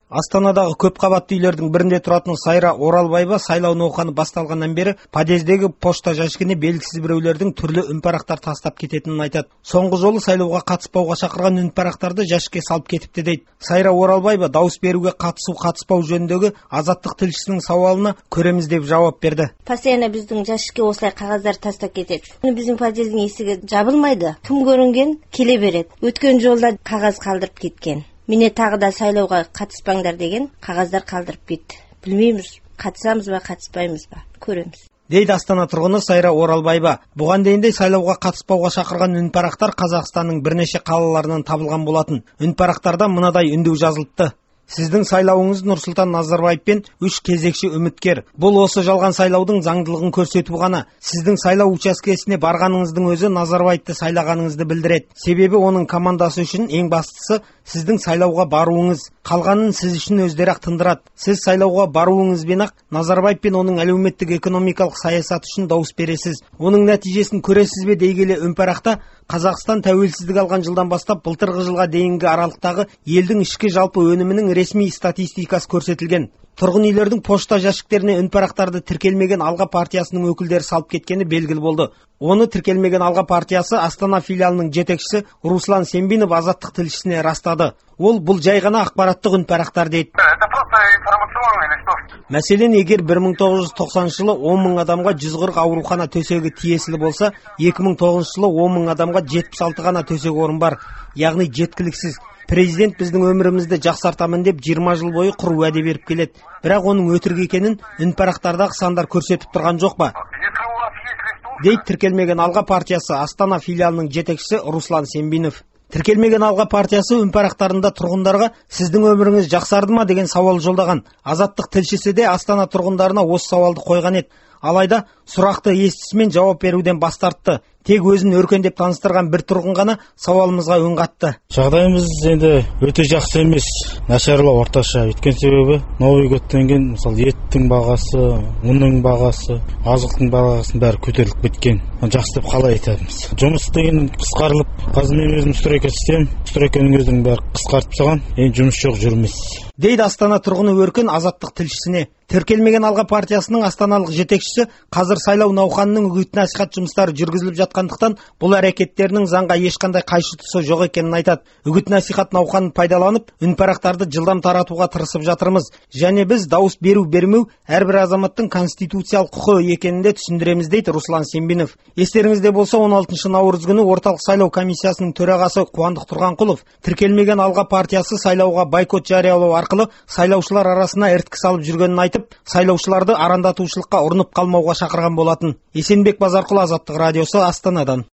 Астанадағы көп қабатты үйлердің бірінде тұратын Сайра Оралбаева сайлау науқаны басталғаннан бері подъездегі пошта жәшігіне белгісіз біреулердің түрлі үнпарақтар тастап кететінін айтады. Соңғы жолы сайлауға қатыспауға шақырған үнпарақтарды жәшікке салып кетіпті дейді. Сайра Оралбаева дауыс беруге қатыспау жөніндегі Азаттық тілшісінің сауалына көреміз деп жауап берді. Постоянно біздің жәшікке осылай қағаздар тастап кетеді. Біздің подъездің есігі жабылмайды. Кім көрінген келе береді. Өткен жолда қағаз қалдырып кеткен. Міне тағы да сайлауға қатыспаңдар деген қағаздар қалдырып кетті. Білмейміз, қатысамыз ба, қатыспаймыз ба, көреміз. Дейді Астана тұрғыны Сайра Оралбаева. Бұған дейін де сайлауға қатыспауға шақырған үнпарақтар Қазақстанның бірнеше қалаларынан табылған болатын. Үнпарақтарда мынадай үндеу жазылыпты. Сіздің сайлауыңыз Нұрсұлтан Назарбаевпен 3 кезекші үміткер. Бұл осы жалған сайлаудың заңдылығын көрсету ғана. Сіздің сайлау учаскесіне барғаныңыздың өзі Назарбаевты сайлағаныңызды білдіреді. Себебі оның командасы үшін ең бастысы сіздің сайлауға баруыңыз. Қалғанын сіз үшін өздері-ақ тындырады. Сіз сайлауға баруыңызбен-ақ Назарбаев пен оның әлеуметтік экономикалық саясаты үшін дауыс бересіз. Оның нәтижесін көресіз бе дей келе үнпарақта Қазақстан тәуелсіздік алған жылдан бастап былтырғы жылға дейінгі аралықтағы елдің ішкі жалпы өнімінің ресми статистикасы көрсетілген. Тұрғын үйлердің пошта жәшіктеріне үнпарақтарды тіркелмеген Алға партиясының өкілдері салып кеткені белгілі болды. Оны тіркелмеген Алға партиясы Астана филиалының жетекшісі Руслан Сембинов Азаттық тілшісіне растады. Ол бұл жай ғана ақпараттық үнпарақтар дейді. Мәселен, егер 1990 жылы 10 мың адамға 140 аурухана төсегі тиесілі болса, 2009 жылы 10 мың адамға 76 ғана төсек орын бар, яғни жеткіліксіз. Президент біздің өмірімізді жақсартамын деп 20 жыл бойы құр уәде беріп келеді. Бірақ оның өтірік екенін үнпарақтардағы сандар көрсетіп тұрған жоқ па? Дейді тіркелмеген Алға партиясы Астана филиалының жетекшісі Руслан Сембинов. Тіркелмеген Алға партиясы үнпарақтарында тұрғындарға сіздің өміріңіз жақсарды ма деген сауал жолдаған. Азаттық тілшісі де Астана тұрғындарына осы сауалды қойған еді. Алайда сұрақты естісімен жауап беруден бас тартты. Тек өзін өркендеп таныстырған бір тұрғын ғана сауалымызға үн қатты. Жағдайымыз енді өте жақсы емес, нашарлау орташа. Өткен себебі новый годтан кейін мысалы еттің бағасы, ұнның бағасы, азықтың бағасының бәрі көтеріліп кеткен. Жақсы деп қалай айтамыз. Жұмыс деген қысқарылып, қазір мен өзім стройка істеймін. Стройканың өзінің бәрі қысқартып тастаған. Енді жұмыс жоқ, жүрміз. Дейді Астана тұрғыны Өркен Азаттық тілшісіне. Тіркелмеген Алға партиясының астаналық жетекшісі қазір сайлау науқанының үгіт-насихат жұмыстары жүргізіліп жатқандықтан бұл әрекеттерінің заңға ешқандай қайшы тұсы жоқ екенін айтады. Үгіт-насихат науқанын пайдаланып, үнпарақтарды жылдам таратуға тырысып жатырмыз. Және біз дауыс беру-бермеу әрбір азаматтың конституциялық құқы екенінде түсіндіреміз дейді Руслан Сембинов. Естеріңізде болса, 16 наурыз күні орталық сайлау комиссиясының төрағасы Қуандық Тұрғанқұлов тіркелмеген Алға партиясы сайлауға бойкот жариялау арқылы сайлаушылар арасына іріткі салып жүргенін айтып, сайлаушыларды арандатушылыққа ұрынып қалмауға шақырған болатын. Есенбек Базарқұл, Азаттық радиосы, Астанадан.